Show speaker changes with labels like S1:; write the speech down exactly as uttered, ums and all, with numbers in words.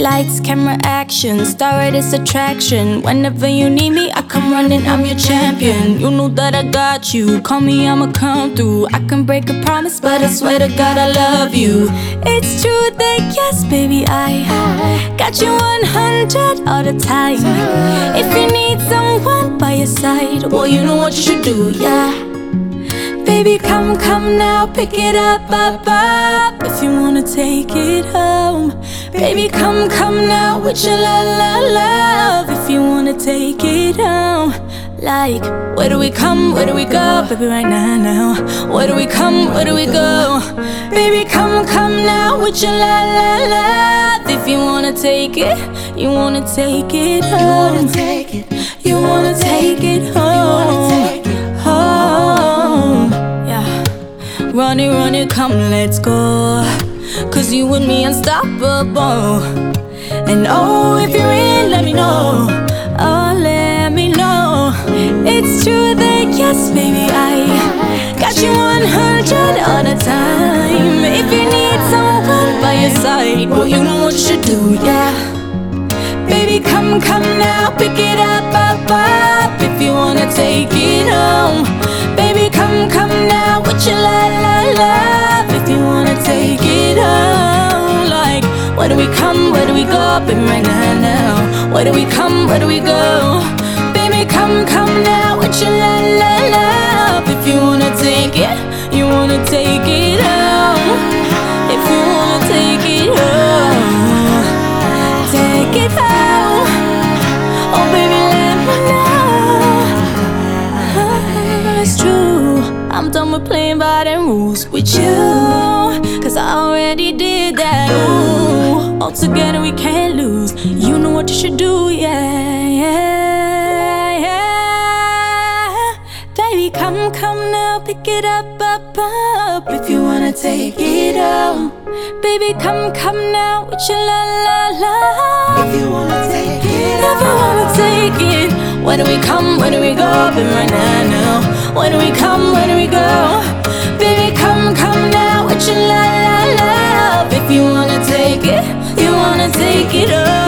S1: Lights, camera, action, started attraction. Whenever you need me, I come running, I'm your champion. You know that I got you, call me, I'ma come through. I can break a promise, but I swear to God I love you. It's true that yes, baby, I got you one hundred all the time. If you need someone by your side, well, you know what you should do, yeah. Baby, come, come now, pick it up, up, up. If you wanna take it home. Baby, come, come now with your la, la, love. If you wanna take it home. Like, where do we come, where do we go? Baby, right now, now. Where do we come, where do we go? Baby, come, come now with your la, la, love. If you wanna take it, you wanna take it home. You wanna take it, you wanna take it home. Home, yeah. Run it, run it, come, let's go. Cause you and me unstoppable. And oh, if you're in, let me know. Oh, let me know. It's true that yes, baby, I got you one hundred all the time. If you need someone by your side, well, you know what you should do, yeah. Baby, come, come now, pick it up, up, up. If you wanna take it home. Baby, come, come now with your la, la, love. If you wanna take it home. Like, where do we come, where do we go? Baby, right now, now. Where do we come, where do we go? Baby, come, come now with your la, la, love. If you wanna take it, you wanna take it home. If you wanna take it home, take it home. Oh, baby, let me know. It's true, I'm done with playing by the rules with you. Cause I already did that, ooh. All together we can't lose. You know what you should do, yeah, yeah, yeah. Baby, come, come now, pick it up, up, up. If you wanna take it home. Baby, come, come now with your la, la, la.
S2: If you wanna take it
S1: If you wanna take it. Where do we come, where do we go? Baby, right now, now. Where do we come, where do we go? Baby, come, come now with your la, la, love. If you wanna take it, you wanna take it all.